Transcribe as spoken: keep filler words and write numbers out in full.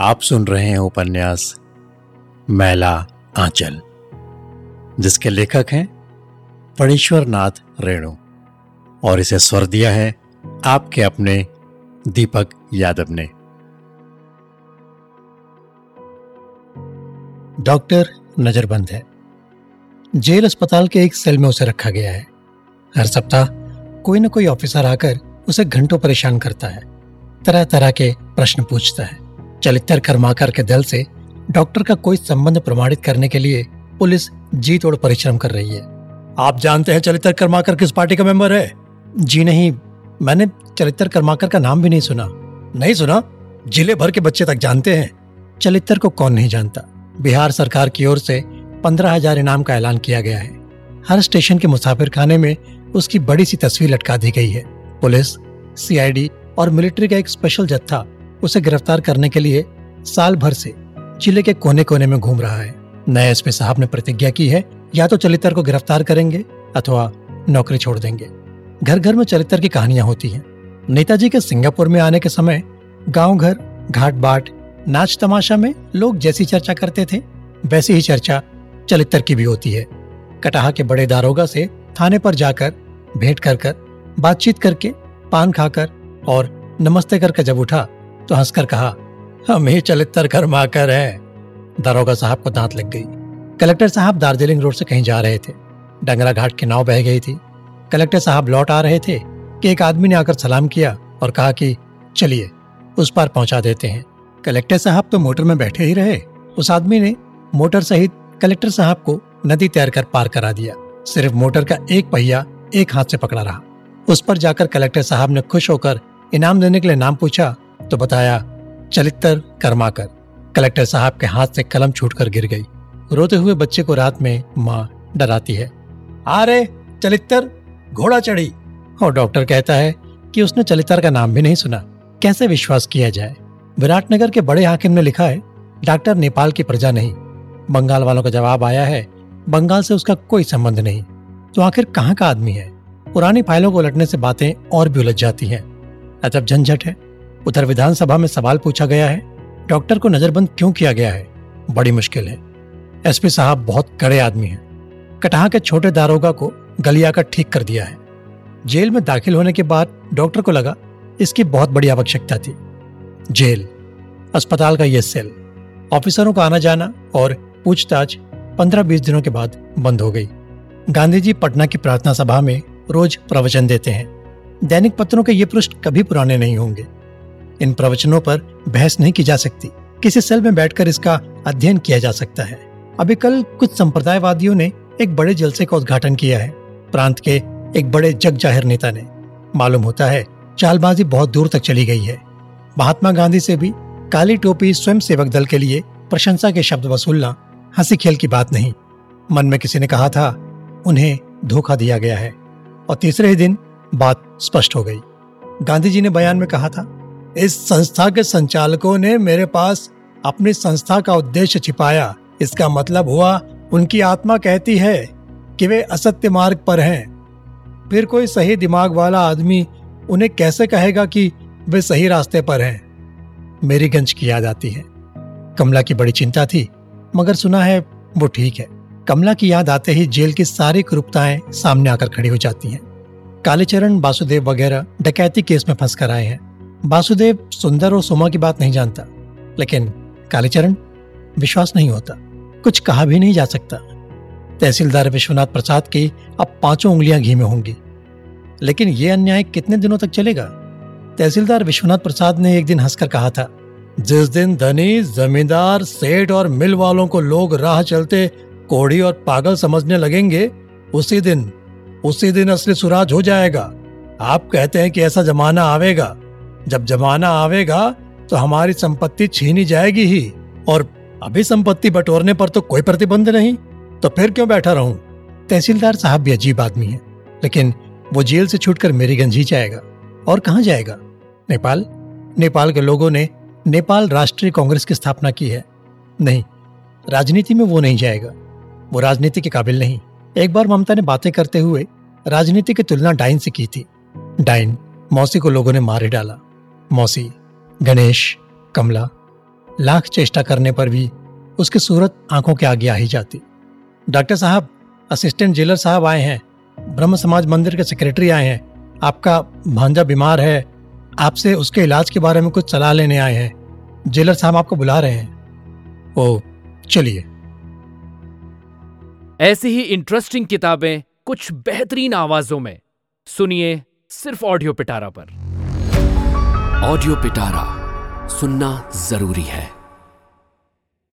आप सुन रहे हैं उपन्यास मैला आंचल, जिसके लेखक हैं फणीश्वर नाथ रेणु, और इसे स्वर दिया है आपके अपने दीपक यादव ने। डॉक्टर नजरबंद है। जेल अस्पताल के एक सेल में उसे रखा गया है। हर सप्ताह कोई न कोई ऑफिसर आकर उसे घंटों परेशान करता है, तरह तरह के प्रश्न पूछता है। चलित्र कर्माकर के दल से डॉक्टर का कोई संबंध प्रमाणित करने के लिए पुलिस जी तोड़ परिश्रम कर रही है। आप जानते हैं चलित्र कर्माकर किस पार्टी का मेंबर है? जी नहीं, मैंने चलित्र कर्माकर का नाम भी नहीं सुना। नहीं सुना? जिले भर के बच्चे तक जानते हैं। चलित्र को कौन नहीं जानता। बिहार सरकार की ओर से पंद्रह हजार इनाम का ऐलान किया गया है। हर स्टेशन के मुसाफिर खाने में उसकी बड़ी सी तस्वीर लटका दी गई है। पुलिस, सीआईडी और मिलिट्री का एक स्पेशल जत्था उसे गिरफ्तार करने के लिए साल भर से जिले के कोने कोने में घूम रहा है। नए एसपी साहब ने प्रतिज्ञा की है, या तो चलित्र को गिरफ्तार करेंगे अथवा नौकरी छोड़ देंगे। घर घर में चलित्र की कहानियां होती हैं। नेताजी के सिंगापुर में आने के समय गांव घर, घाट बाट, नाच तमाशा में लोग जैसी चर्चा करते थे, वैसी ही चर्चा चलित्र की भी होती है। कटाहा के बड़े दारोगा से थाने पर जाकर भेंट कर कर, बातचीत करके, पान खाकर और नमस्ते करके जब उठा तो हंसकर कहा, हम ही चलित्र कर्माकर हैं। दारोगा साहब को दांत लग गई। कलेक्टर साहब दार्जिलिंग रोड से कहीं जा रहे थे। डंगरा घाट की नाव बह गई थी। कलेक्टर साहब लौट आ रहे थे कि एक आदमी ने आकर सलाम किया और कहा कि चलिए उस पार पहुंचा देते हैं। कलेक्टर साहब तो मोटर में बैठे ही रहे। उस आदमी ने मोटर सहित कलेक्टर साहब को नदी तैर कर पार करा दिया। सिर्फ मोटर का एक पहिया एक हाथ से पकड़ा रहा। उस पर जाकर कलेक्टर साहब ने खुश होकर इनाम देने के लिए नाम पूछा तो बताया चलित्र कर्माकर। कलेक्टर साहब के हाथ से कलम छूटकर गिर गई। रोते हुए बच्चे को रात में माँ डराती है, अरे चलित्र घोड़ा चढ़ी। और डॉक्टर कहता है कि उसने चलित्र का नाम भी नहीं सुना। कैसे विश्वास किया जाए? विराटनगर के बड़े हाकिम ने लिखा है, डॉक्टर नेपाल की प्रजा नहीं। बंगाल वालों का जवाब आया है, बंगाल से उसका कोई संबंध नहीं। तो आखिर कहाँ का आदमी है? पुरानी फाइलों को उलटने से बातें और भी उलझ जाती हैं। अजब झंझट है। उधर विधानसभा में सवाल पूछा गया है, डॉक्टर को नजरबंद क्यों किया गया है? बड़ी मुश्किल है। एसपी साहब बहुत कड़े आदमी हैं। कटाहा के छोटे दारोगा को गलिया का ठीक कर दिया है। जेल में दाखिल होने के बाद डॉक्टर को लगा इसकी बहुत बड़ी आवश्यकता थी। जेल, अस्पताल का ये सेल, ऑफिसरों का आना जाना और पूछताछ पंद्रह बीस दिनों के बाद बंद हो गई। गांधी जी पटना की प्रार्थना सभा में रोज प्रवचन देते हैं। दैनिक पत्रों के ये पृष्ठ कभी पुराने नहीं होंगे। इन प्रवचनों पर बहस नहीं की जा सकती। किसी सेल में बैठकर इसका अध्ययन किया जा सकता है। अभी कल कुछ संप्रदायवादियों ने एक बड़े जलसे का उद्घाटन किया है। प्रांत के एक बड़े जग जाहिर नेता ने। मालूम होता है चालबाजी बहुत दूर तक चली गई है। महात्मा गांधी से भी काली टोपी स्वयं सेवक दल के लिए प्रशंसा के शब्द वसूलना हंसी खेल की बात नहीं। मन में किसी ने कहा था उन्हें धोखा दिया गया है, और तीसरे ही दिन बात स्पष्ट हो गई। गांधी जी ने बयान में कहा था, इस संस्था के संचालकों ने मेरे पास अपनी संस्था का उद्देश्य छिपाया। इसका मतलब हुआ उनकी आत्मा कहती है कि वे असत्य मार्ग पर हैं। फिर कोई सही दिमाग वाला आदमी उन्हें कैसे कहेगा कि वे सही रास्ते पर हैं? मेरी गंज की याद आती है। कमला की बड़ी चिंता थी, मगर सुना है वो ठीक है। कमला की याद आते ही जेल की सारी कुरूपताएं सामने आकर खड़ी हो जाती हैं। कालीचरण, वासुदेव वगैरह डकैती केस में फंस कर आए हैं। वासुदेव सुंदर और सोमा की बात नहीं जानता, लेकिन कालीचरण विश्वास नहीं होता। कुछ कहा भी नहीं जा सकता। तहसीलदार विश्वनाथ प्रसाद की अब पांचों उंगलियां घी में होंगी, लेकिन यह अन्याय कितने दिनों तक चलेगा? तहसीलदार विश्वनाथ प्रसाद ने एक दिन हंसकर कहा था, जिस दिन धनी, जमींदार, सेठ और मिल वालों को लोग राह चलते कोढ़ी और पागल समझने लगेंगे, उसी दिन उसी दिन असली सुराज हो जाएगा। आप कहते हैं कि ऐसा जमाना आवेगा। जब जमाना आवेगा तो हमारी संपत्ति छीनी जाएगी ही, और अभी संपत्ति बटोरने पर तो कोई प्रतिबंध नहीं, तो फिर क्यों बैठा रहूं? तहसीलदार साहब भी अजीब आदमी है, लेकिन वो जेल से छूटकर मेरी गंज ही जाएगा। और कहां जाएगा? नेपाल। नेपाल के लोगों ने नेपाल राष्ट्रीय कांग्रेस की स्थापना की है। नहीं, राजनीति में वो नहीं जाएगा। वो राजनीति के काबिल नहीं। एक बार ममता ने बातें करते हुए राजनीति की तुलना डाइन से की थी। डाइन मौसी को लोगों ने मार ही डाला। मौसी, गणेश, कमला, लाख चेष्टा करने पर भी उसकी सूरत आंखों के आगे आ ही जाती। डॉक्टर साहब, असिस्टेंट जेलर साहब आए हैं, ब्रह्म समाज मंदिर के सेक्रेटरी आए हैं, आपका भांजा बीमार है, आपसे उसके इलाज के बारे में कुछ सलाह लेने आए हैं, जेलर साहब आपको बुला रहे हैं। ओ चलिए। ऐसी ही इंटरेस्टिंग किताबें कुछ बेहतरीन आवाजों में सुनिए सिर्फ ऑडियो पिटारा पर। ऑडियो पिटारा सुनना जरूरी है।